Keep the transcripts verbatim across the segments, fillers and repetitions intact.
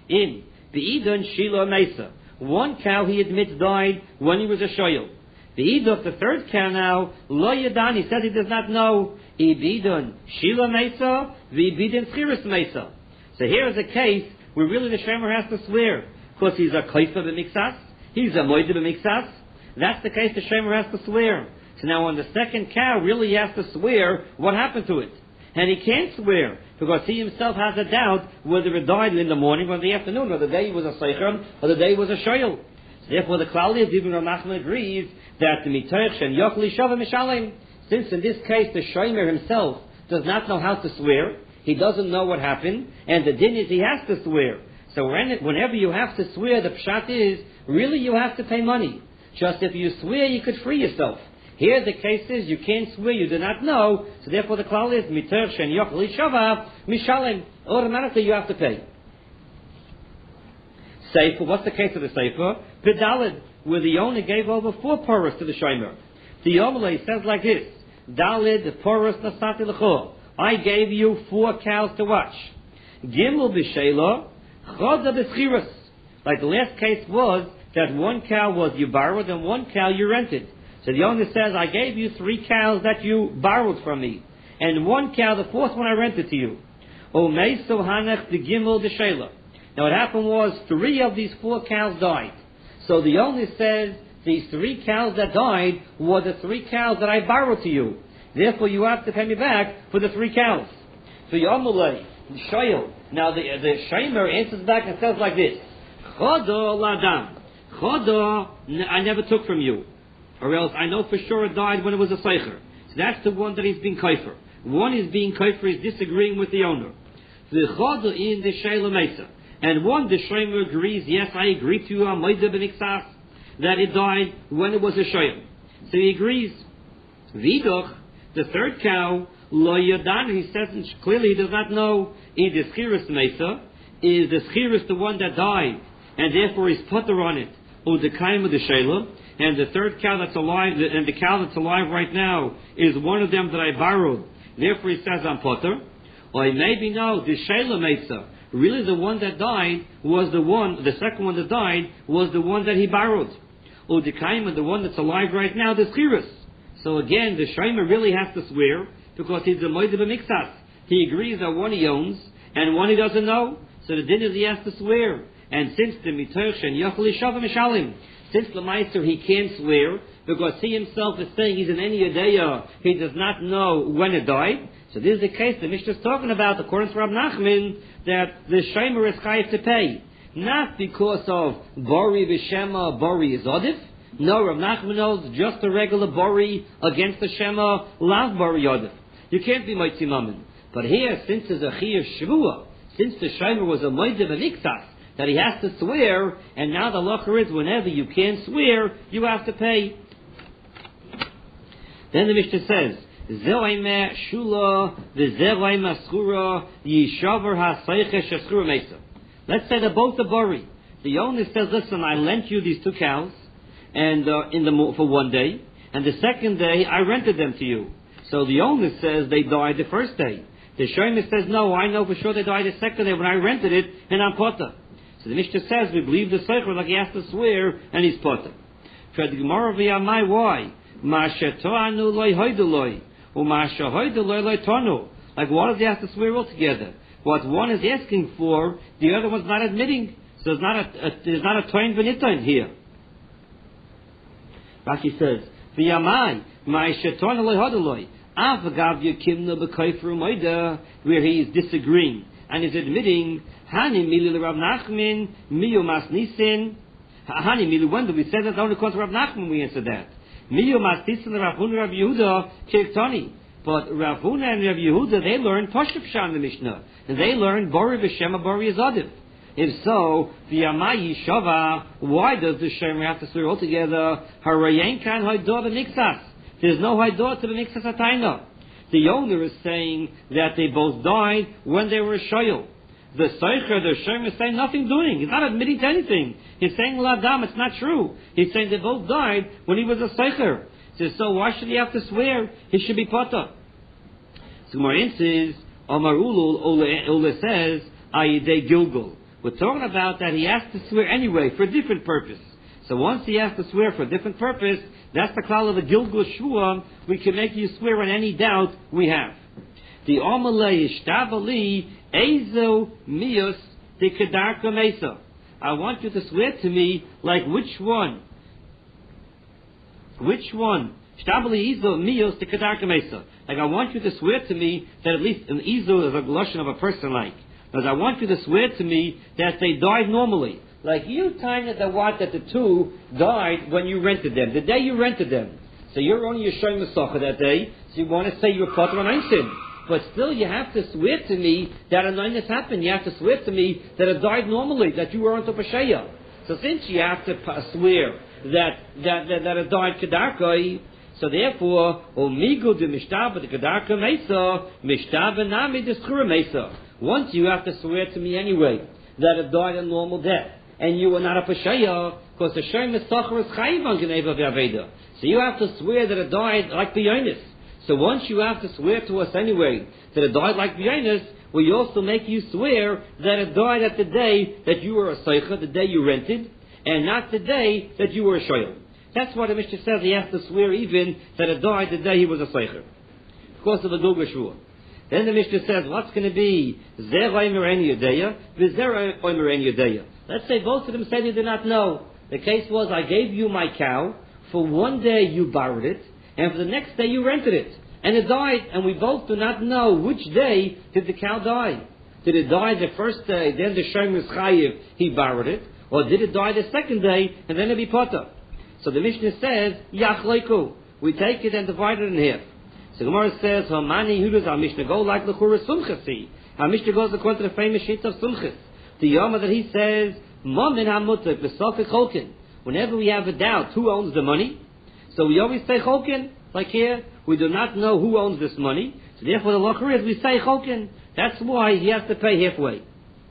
In Be'idon Shilo Mesa. One cow he admits died when he was a shoyel. Be'idon, the third cow now, Lo Yadan, he says he does not know. Be'idon Shilo Mesa, Be'idon Schiris Mesa. So here is a case where really the Shemer has to swear. Because he's a Kaifa b'Miksas, he's a Moide b'Miksas. That's the case the Shemer has to swear. So now on the second cow, really he has to swear what happened to it. And he can't swear, because he himself has a doubt whether it died in the morning or in the afternoon, or the day he was a Seichon, or the day he was a Shoyel. So therefore the Klali of Ibn Ramachman agrees that the Mitoch and Yochli Shava Mishalim, since in this case the Shomer himself does not know how to swear, he doesn't know what happened, and the din is he has to swear. So when, whenever you have to swear, the pshat is, really you have to pay money. Just if you swear, you could free yourself. Here the case is, you can't swear, you do not know, so therefore the klal is, miter shen yochel shava, mishalem, automatically you have to pay. Sefer, what's the case of the Sefer? B'dalid, where the owner gave over four porous to the shomer. The Yomelei says like this, Dalid, porous nasati l'chor. I gave you four cows to watch. Gimel b'shelo, choda b'schiras. Like the last case was, that one cow was you borrowed and one cow you rented. So the owner says, I gave you three cows that you borrowed from me. And one cow, the fourth one I rented to you. Omei so hanach the gimel the shela. Now what happened was, three of these four cows died. So the owner says, these three cows that died were the three cows that I borrowed to you. Therefore you have to pay me back for the three cows. So Yomelei, Shoyel. Now the, the Shomer answers back and says like this, Chodo ladam. Chodo, I never took from you. Or else I know for sure it died when it was a seicher. So that's the one that he's being kaifer. One is being kaifer, is disagreeing with the owner. The chodo in the shayla mesa. And one, the shomer agrees, yes, I agree to you, Amoide b'Miksas, that it died when it was a shoyel. So he agrees. Vidoch, the third cow, lo yadan, he says clearly he does not know, in the schiris mesa, is the schiris the one that died, and therefore he's putter on it, or the kaim of the shayla. And the third cow that's alive, and the cow that's alive right now, is one of them that I borrowed. Therefore he says I'm potter. Or maybe no, the shayla mesa. Really the one that died was the one, the second one that died was the one that he borrowed. Or the kaima, the one that's alive right now, the schiras. So again, the shayma really has to swear, because he's a moide b'Miksas. He agrees that one he owns, and one he doesn't know. So the din is he has to swear. And since the mitoch and yochli shava mishalim, since the Meister he can't swear, because he himself is saying he's in any Yadeya, he does not know when it died. So this is the case the Mishnah is talking about, according to Rav Nachman, that the Shomer is chayiv to pay. Not because of Bori v'Shema, Bori is Odif. No, Rav Nachman knows just a regular Bori against the Shema, lav Bori Odif. You can't be Moitzi Mammon. But here, since there's a Chiyuv Shvua, since the Shomer was a Moide b'Miksas, that he has to swear, and now the locher is whenever you can't swear, you have to pay. Then the Mishnah says, Zeoime shula v'zeoime schura yishavar ha'seiche sheskura mesa. Let's say they're both the bori. The owner says, listen, I lent you these two cows, and uh, in the for one day, and the second day I rented them to you. So the owner says they died the first day. The shomer says, no, I know for sure they died the second day when I rented it, and I'm potter. So the Mishnah says we believe the Seicher like he has to swear and he's potter. Try the Gemara via my why? Mashetoanu loy hoiduloi. Umashahoiduloi loy tonu. Like what does he have to swear altogether? What one is asking for, the other one's not admitting. So there's not a, a there's not a toin v'nitain here. Rashi says, via my Mashetoanu loy hoiduloi. Avagav yakimna b'kayfru moida, where he is disagreeing and is admitting. Hani milu Rav Nachman miyu mas nisin. Hani milu. When do we say that? Only because Rav Nachman we answer that. Miyu mas nisin Rav Huna Rav Yehuda kirktani. But Rav Huna and Rav Yehuda they learn Pashup Shan the Mishnah, and they learn Bori v'Shema Bori Azadiv. If so, the Amayi Shava, why does the Shomer have to swear altogether? Harayen kan haidor b'Miksas. There's no haidor to the Miksas Ataina. The owner is saying that they both died when they were a shoyel. The Seicher, the Shomer, is saying nothing doing. He's not admitting to anything. He's saying Ladam, it's not true. He's saying they both died when he was a Seicher. He says, so why should he have to swear? He should be Potter. So Gemara says, Amar Ulul, Ule says, Ayidei Gilgul. We're talking about that he has to swear anyway for a different purpose. So once he has to swear for a different purpose, that's the klal of the Gilgul Shvuah. We can make you swear on any doubt we have. The Omalei Ishtabali Ezo Mios de Kedarka Mesa. I want you to swear to me like which one? Which one? Ishtabali Ezo Mios de Kedarka Mesa. Like I want you to swear to me that at least an Ezo is a gloshon of a person like. Because I want you to swear to me that they died normally. Like you tiny the what that the two died when you rented them. The day you rented them. So you're only Yeshayim Masacha that day, so you want to say you're Potter on Einstein. But still you have to swear to me that a nine has happened. You have to swear to me that it died normally, that you were on top of Shaya. So since you have to swear that that that, that it died Kedarkai, so therefore, Omigu de Mishtaba de Kedarka Mesa, Mishtaba Nami de Schura Mesa. Once you have to swear to me anyway that it died a normal death, and you were not a Pashaya, because the Shem Mesachar is Chayiv on Geneva V'Aveda. So you have to swear that it died like B'Yonis. So once you have to swear to us anyway that it died like B'Yonis, we also make you swear that it died at the day that you were a Seicha, the day you rented, and not the day that you were a Shoyel. That's why the Mishnah says he has to swear even that it died the day he was a Seicher. Of course, of the Gilgul Shvuah. Then the Mishnah says, what's going to be Zer Omer En Yedeya, V'Zer Omer En Yedeya. Let's say both of them said you did not know. The case was, I gave you my cow, for one day you borrowed it, and for the next day you rented it. And it died, and we both do not know which day did the cow die. Did it die the first day, then the Shem is Chayiv, he borrowed it, or did it die the second day, and then it be Potter? So the Mishnah says, Yach Leiku. We take it and divide it in half. So Gemara says, Hamani Yehudas, our Mishnah go like L'chura Sumchasi. Our Mishnah goes according to the famous sheet of Sumchas. The Yoma that he says, Momin HaMutak, V'Sofik Cholkin. Whenever we have a doubt who owns the money, so we always say Cholkin. Like here, we do not know who owns this money. So therefore the L'chura is we say Cholkin. That's why he has to pay halfway.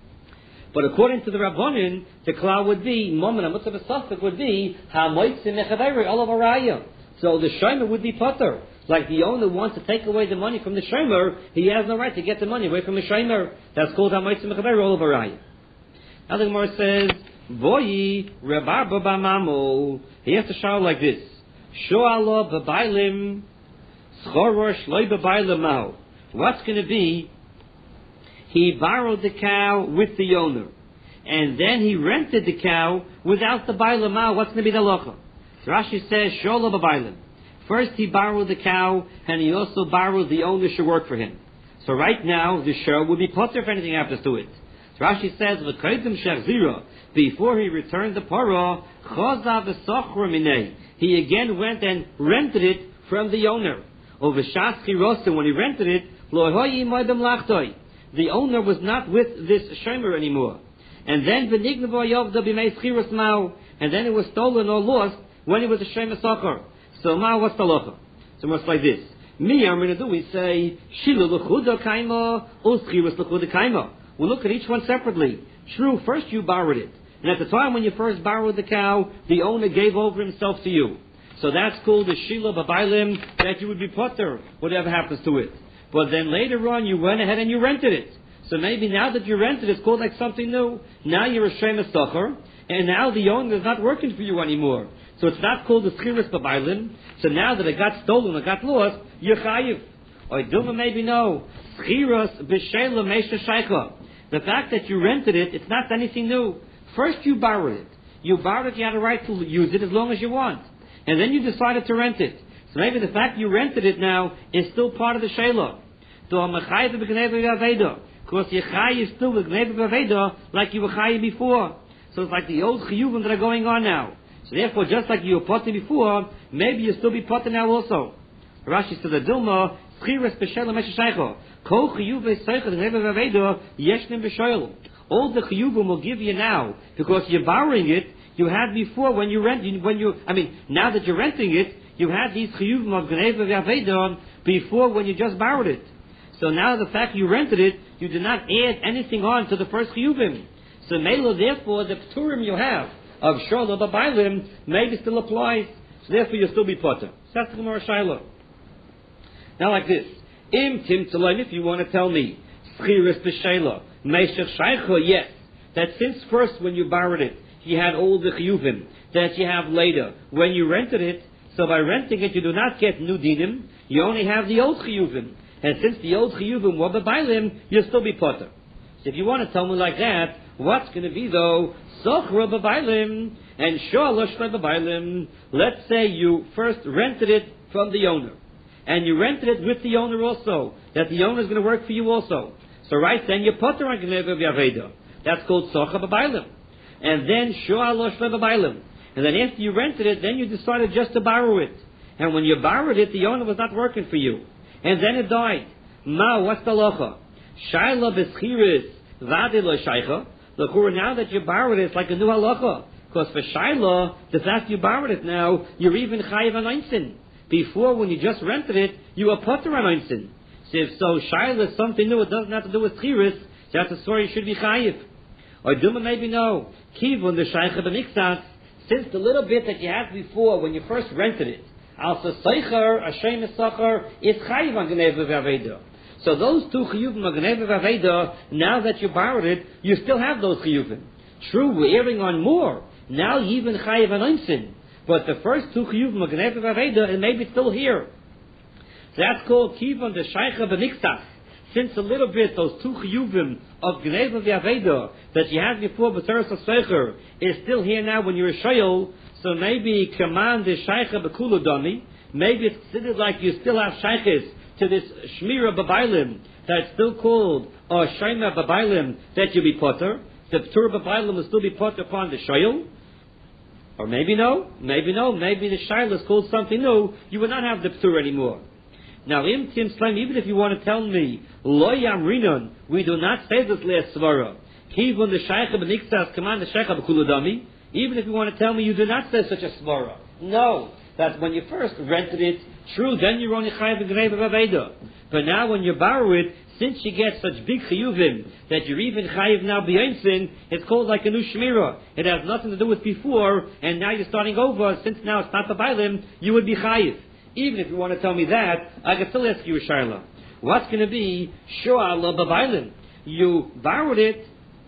But according to the Rabbanin, the klal would be, Momin HaMutak V'Sofik would be, HaMoitzim Mechadayri, Olav Araya. So the Shomer would be Potter. Like the owner wants to take away the money from the Shomer, he has no right to get the money away from the Shomer. That's called HaMoitzim Mechadayri, Olav Araya. Now the Gemara says, Voyi Rebarba Bamamo. He has to shout like this. Shoala Babailim Schorosh Loi Babailim Mao. What's going to be? He borrowed the cow with the owner. And then he rented the cow without the Bailim Mao. What's going to be the locha? So Rashi says, Shoala Babailim. First he borrowed the cow, and he also borrowed the owner should work for him. So right now, the show would be potter if anything happens to it. So Rashi says, before he returned the parah, he again went and rented it from the owner. When he rented it, the owner was not with this shomer anymore. And then and then it was stolen or lost when it was a shomer sachar. So now what's the locha? So it's like this. Me, I'm going to do, we say, Shilu l'chuda kaima, u'schirus l'chuda kaima. We'll look at each one separately. True, first you borrowed it. And at the time when you first borrowed the cow, the owner gave over himself to you. So that's called the Shila Babailim, that you would be potter, whatever happens to it. But then later on you went ahead and you rented it. So maybe now that you rented it, it's called like something new. Now you're a Shemus Tocher, and now the owner is not working for you anymore. So it's not called the Schiris Babailim. So now that it got stolen or got lost, you're Chayiv. Or Dilma maybe no. Schiras B'Sheila Meisha Shaykha. The fact that you rented it, it's not anything new. First you borrowed it. You borrowed it, you had a right to use it as long as you want. And then you decided to rent it. So maybe the fact you rented it now is still part of the Sheila. Because your Chayi is still with Gneva B'Aveda like you were Chayi before. So it's like the old Chiyuvim that are going on now. So therefore, just like you were potter before, maybe you'll still be potter now also. Rashi says, Dilma, Schiras B'Sheila Meisha Shaykha. All the chiyuvim will give you now because you're borrowing it. You had before when you rent when you I mean now that you're renting it, you had these chiyuvim of gneva v'aveda before when you just borrowed it. So now the fact you rented it, you did not add anything on to the first chiyuvim. So melo therefore the pturim you have of shola b'bailim maybe still applies. So therefore you'll still be potter. That's the Gemara Shiloh. Now like this. Im tim telaim, if you want to tell me, schiris b'sheila, meishach shaycha, yes, that since first when you borrowed it, you had all the chiyuvim that you have later when you rented it, so by renting it you do not get new dinim, you only have the old chiyuvim. And since the old chiyuvim were b'bailim, you'll still be potter. So if you want to tell me like that, what's going to be though? Sochra b'bailim and shalosh b'bailim. Let's say you first rented it from the owner, and you rented it with the owner also, that the owner is going to work for you also. So right then you're potter on gneva v'aveda. That's called sochra b'bailim. And then shalosh b'bailim. And then after you rented it, then you decided just to borrow it. And when you borrowed it, the owner was not working for you. And then it died. Ma, what's the locha? Shaila b'schiris v'adi lo shaycha. L'chura, now that you borrowed it, it's like a new halacha. Because for Shaila, the fact you borrowed it now, you're even chayiv anoinsin. Before, when you just rented it, you were potter anoinsin. So if so, Shaila is something new, it doesn't have to do with schiris, that's a story you should be chayiv. Or Duma maybe no. Kivun the shaycha b'miktsas. Since the little bit that you had before when you first rented it, also Seicher, Hashem Esacher, is Chayiv on Gneva V'Aveda. So those two Chiyuvim on Gneva V'Aveda, now that you borrowed it, you still have those Chiyuvim. True, we're erring on more. Now you even Chayiv on Einsin. But the first two Chiyuvim on Gneva V'Aveda, and maybe it's still here. So that's called Kivon the Shaycha B'Niktach. Since a little bit, those two chiyuvim of Gneva V'Aveda that you had before B'Teres HaSeicher is still here now when you're a shayol, so maybe command the Shaycha B'Kulu Dami, maybe it's considered like you still have Shayches to this Shmira B'Bailim that's still called, or Shayma B'Bailim, that you be potter. The P'tur B'Bailim will still be potter upon the shayol. Or maybe no, maybe no, maybe the shayla is called something new, you will not have the P'tur anymore. Now, im tim slime, even if you want to tell me, lo yamrinon, we do not say this last svara. Kivun the shaycha b'niktas command the shaycha b'kuludami. Even if you want to tell me, you do not say such a svara. No, that when you first rented it, true, then you're only chayav b'gnei b'aveda. But now when you borrow it, since you get such big chiyuvim that you're even chayav now b'yinsin, it's called like a new shmira. It has nothing to do with before, and now you're starting over. Since now it's not the bailim, you would be chayav. Even if you want to tell me that, I can still ask you a shayla. What's going to be sho'ala b'bailim? You borrowed it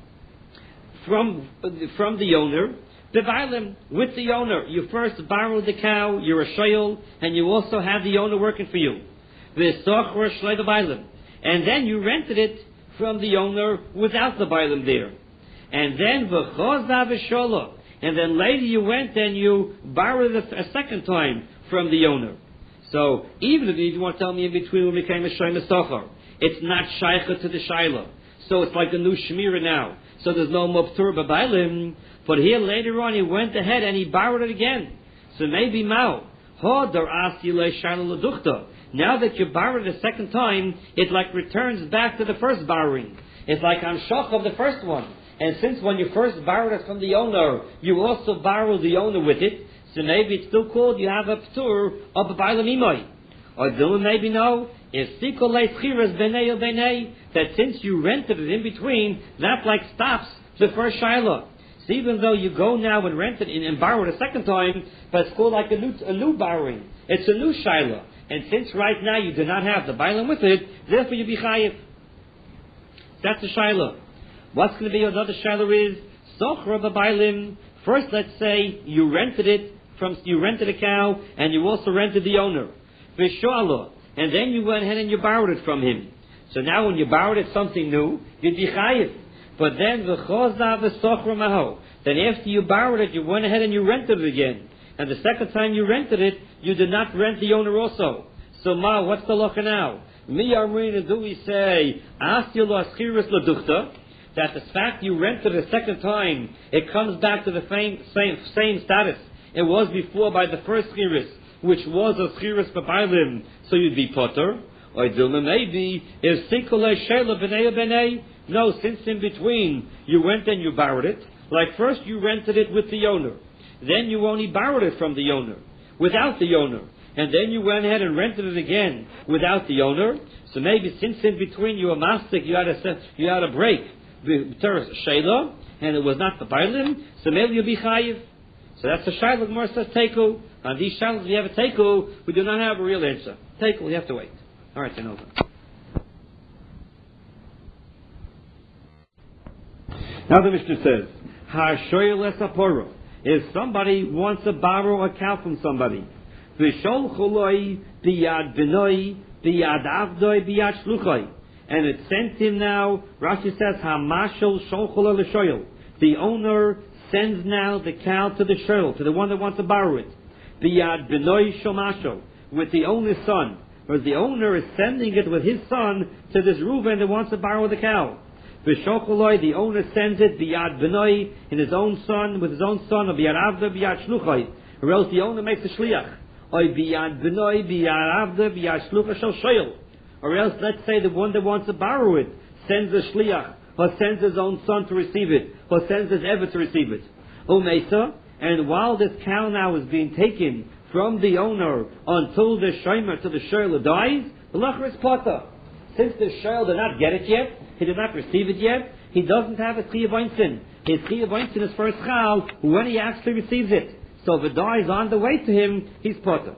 from from the owner, b'bailim, with the owner. You first borrowed the cow, you're a shayl, and you also have the owner working for you. V'sochor shlei b'bailim. And then you rented it from the owner without the bailim there. And then v'choza v'shola. And then later you went and you borrowed it a second time from the owner. So, even if you want to tell me in between when we became a Shayma Sochar, it's not Shaycha to the Shayla. So it's like a new Shmira now. So there's no Moptur B'Bailim. But here later on he went ahead and he borrowed it again. So maybe Mao. Hodar Asi Le Shayla L'Duchta. Now that you borrowed it a second time, it like returns back to the first borrowing. It's like I'm shock of the first one. And since when you first borrowed it from the owner, you also borrowed the owner with it, so maybe it's still called you have a p'tur of a bailam imay. Or do maybe no, if sikol le'schiras b'nei or b'nei, that since you rented it in between, that like stops the first shayla. So even though you go now and rent it and borrow it a second time, but it's called like a new, a new borrowing. It's a new shayla. And since right now you do not have the bailam with it, therefore you be chayiv. That's the shayla. What's going to be another shayla is, sochra b'bailim. First, let's say you rented it from, you rented a cow, and you also rented the owner. V'sho'ala. And then you went ahead and you borrowed it from him. So now when you borrowed it something new, you'd be chayiv. But then, v'choza v'sochra maho. Then after you borrowed it, you went ahead and you rented it again. And the second time you rented it, you did not rent the owner also. So ma, what's the locha now? Mi amrina, do we say, asya lo aschiris l'duchta, that the fact you rented a second time, it comes back to the same same, same status it was before by the first chiris, which was a chiris b'bailim, so you'd be potter. Or dilma maybe, if sikole shela b'nei b'nei, no, since in between you went and you borrowed it, like first you rented it with the owner, then you only borrowed it from the owner, without the owner, and then you went ahead and rented it again without the owner, so maybe since in between you were mastic, you had a, you had a break, b'teres shela, and it was not the bailim, so maybe you'll be chayiv. So that's the shayla. Gemara says teiku. On these shaylas, we have a teiku. We do not have a real answer. Teiku, we have to wait. All right, then over. Now the Mishnah says, Hashoyel esaporo. If somebody wants to borrow a cow from somebody, V'sholcholoi biyad benoi biyad avdoi biyad shluchoi, and it sent him now. Rashi says, Hamashol sholcholo l'shoyel. The owner sends now the cow to the shoyel, to the one that wants to borrow it. Biyad benoi shomashol, with the owner's son. Whereas the owner is sending it with his son to this Reuven that wants to borrow the cow. V'sholcholoi, the owner sends it biyad benoi, in his own son, with his own son, or biyad avdoi biyad shluchoi, or else the owner makes a shliach. Oy biyad benoi biyad avdoi biyad shluchoi shel shoyel. Or else, let's say the one that wants to borrow it sends a shliach, or sends his own son to receive it, or sends his ever to receive it. Umeisa, and while this cow now is being taken from the owner until the shomer to the shoyel dies, the lacher is potter. Since the shoyel did not get it yet, he did not receive it yet, he doesn't have a chiyuv einstein. His chiyuv einstein is first chal when he actually receives it. So if it dies on the way to him, he's potter.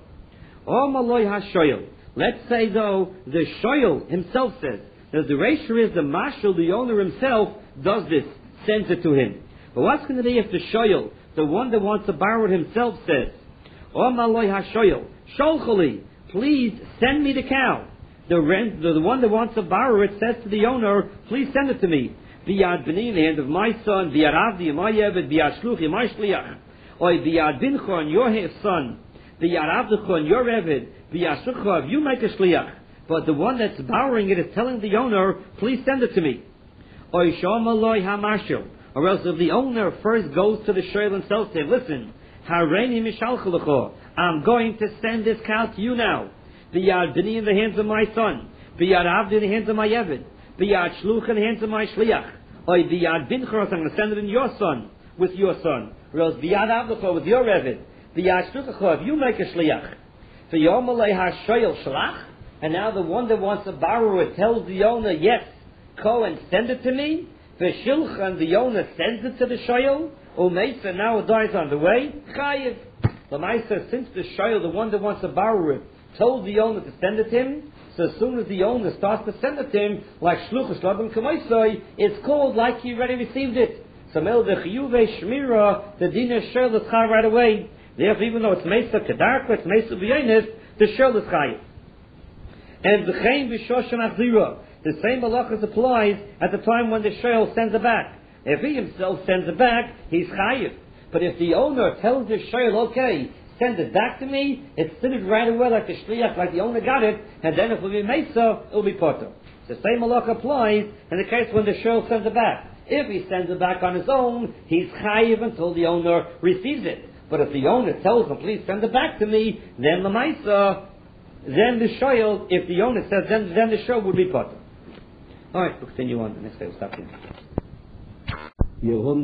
O maloi ha-shoyel. Let's say though, the shoyel himself says, that the ratio is the mashal, the owner himself, does this, sends it to him. But what's going to be if the shoyel, the one that wants to borrow it himself, says, O maloi ha-shoyel, sholcholi, please send me the cow. The, rent, the, the one that wants to borrow it says to the owner, please send it to me. Biyad b'ni, in the hand of my son, biyad avdi, my yeved, biyad shluchi, my shliach. Oy biyad binchon, your son, biyad avdichon, your eved, biyad shluchav, you make a shliach. But the one that's borrowing it is telling the owner, please send it to me. Oy shomaloi hamashil. Or else if the owner first goes to the shoyel himself and says, listen, hareini mishalchelecho, I'm going to send this cow to you now. Biyad b'ni, in the hands of my son. Biyad avdi, in the hands of my eved. Biyad shluch, in the hands of my shliach. Oy biyad binchon, I'm going to send it in your son, with your son. Or else biyad avdecho, with your eved. Biyad shluchacho, if you make a shliach. V'yomalei ha-shoyel shlach. And now the one that wants to borrow it tells the owner, yes, go and send it to me. V'shilcha, and the owner sends it to the shoyel. Umeisa, now it dies on the way. Chayiv. The Maisa, since the shoyel, the one that wants to borrow it, told the owner to send it to him, so as soon as the owner starts to send it to him, like shluchas labim k'moisoi, it's called like he already received it. So mel the chiyuve shmira, the dinner shoyel is chai right away. Therefore, even though it's meisa kedarka, it's meisa b'yonis, the shoyel is chai. And the chaim v'shoshan achzira, the same halachas applies at the time when the shoyel sends it back. If he himself sends it back, he's chayiv. But if the owner tells the shoyel, okay, send it back to me, it's sent it right away like the shliach, like the owner got it, and then if it will be meisa, it will be potter. The same halach applies in the case when the shoyel sends it back. If he sends it back on his own, he's chayiv until the owner receives it. But if the owner tells him, please send it back to me, then the meisa, then the shoyel, if the owner says, then, then the shoyel would be potter. Alright, we'll continue on. The next day we'll stop here.